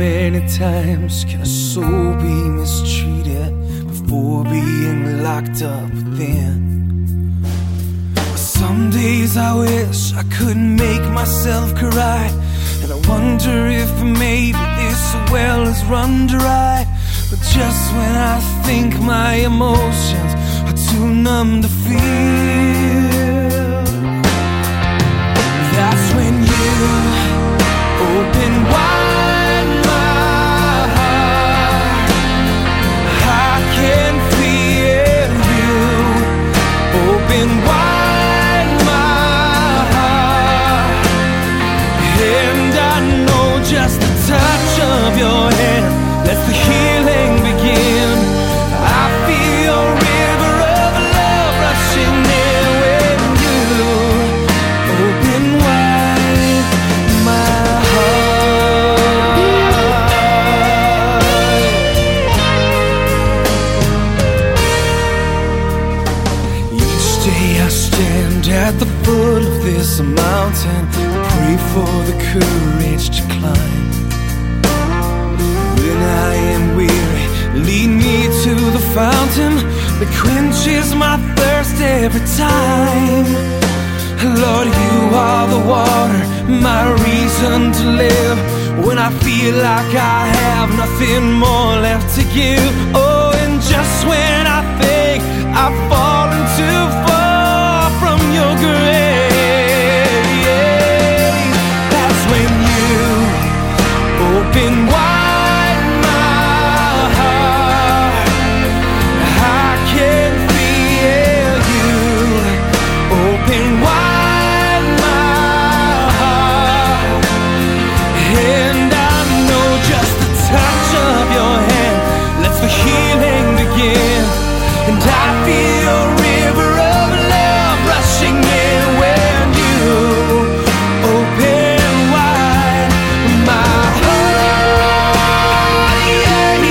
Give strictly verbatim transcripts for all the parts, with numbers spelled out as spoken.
many times can a soul be mistreated before being locked up within? Some days I wish I could make myself cry, and I wonder if maybe this well has run dry. But just when I think my emotions are too numb to feel, that's when you open wide my heart. I can feel you open wide my heart, and I know just the touch of your hand lets the healing begin. I feel a river of love rushing in when you open wide my heart. Each day I stand at the foot of this mountain, pray for the courage to climb. When I am weary, lead me to the fountain that quenches my thirst every time. Lord, you are the water, my reason to live. When I feel like I have nothing more left to give, oh, and just when I think I've fallen too far from your grave, that's when you open wide. And I feel a river of love rushing in when you open wide my heart. Yeah,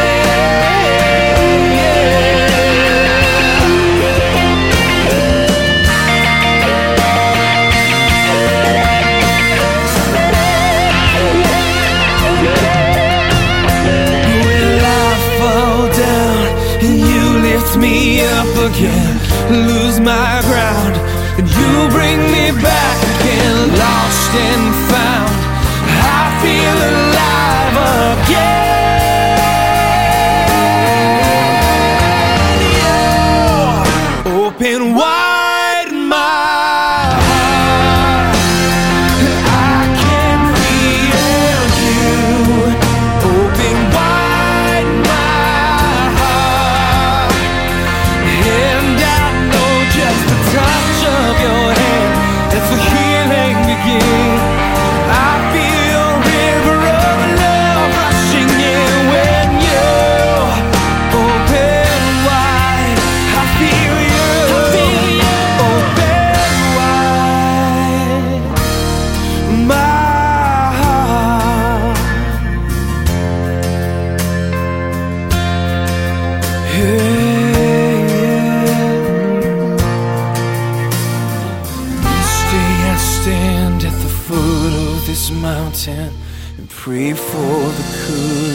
Will I fall down and you lift me up again, lose my ground and you bring me back again, lost and found, I feel alive again. You open wide my heart, I can feel you open wide my heart, and I know just the touch of your hand lets the healing begin. I feel a river of love rushing in when you open wide. I feel you, I feel you open wide my heart. Yeah. Stand at the foot of this mountain and pray for the courage